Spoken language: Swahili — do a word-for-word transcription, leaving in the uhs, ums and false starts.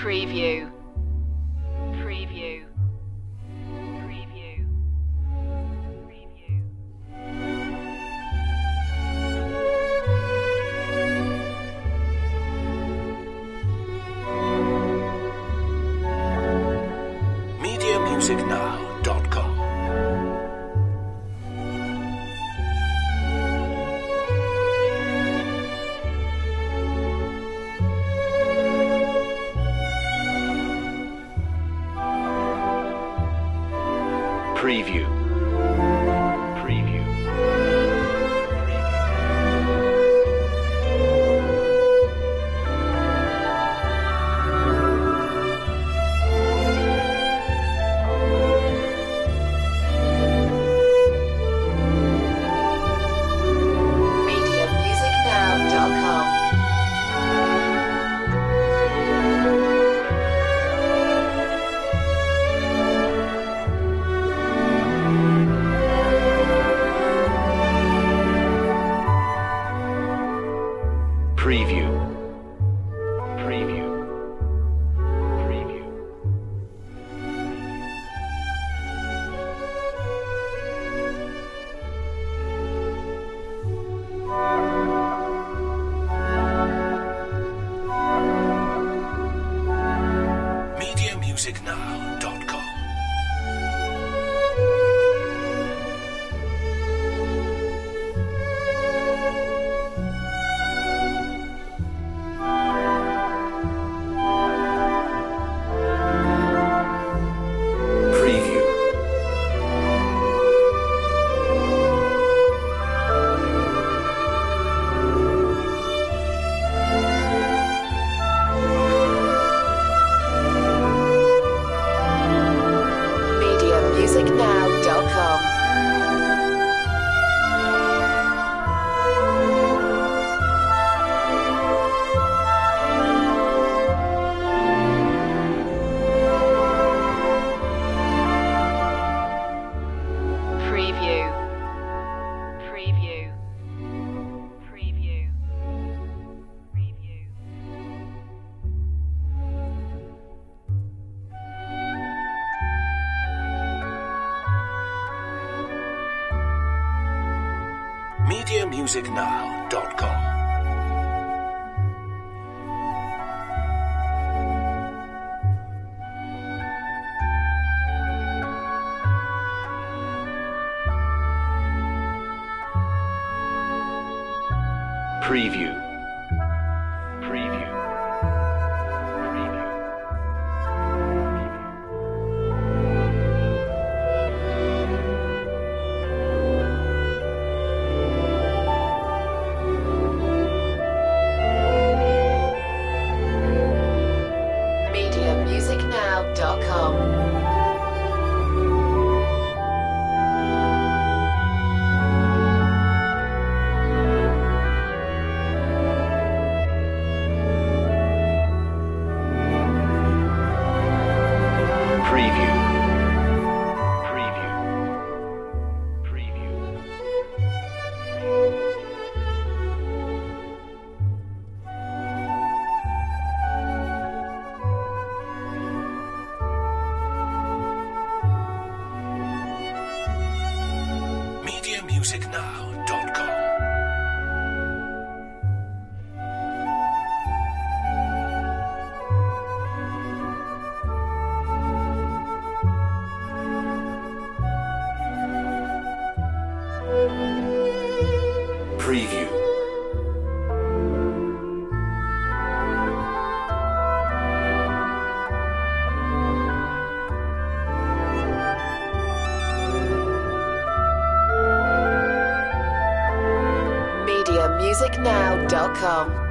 Preview. Preview. Preview. Preview. media music now dot com. Preview. Preview. media music now dot com. Preview. Preview. Preview. media music now dot com. Preview. media music now dot com. Preview. Preview. Preview. Preview. media music now dot com. Preview. Preview. Preview. media music now dot com. Preview. Preview. Preview. media music now dot com. Preview. media music now dot com.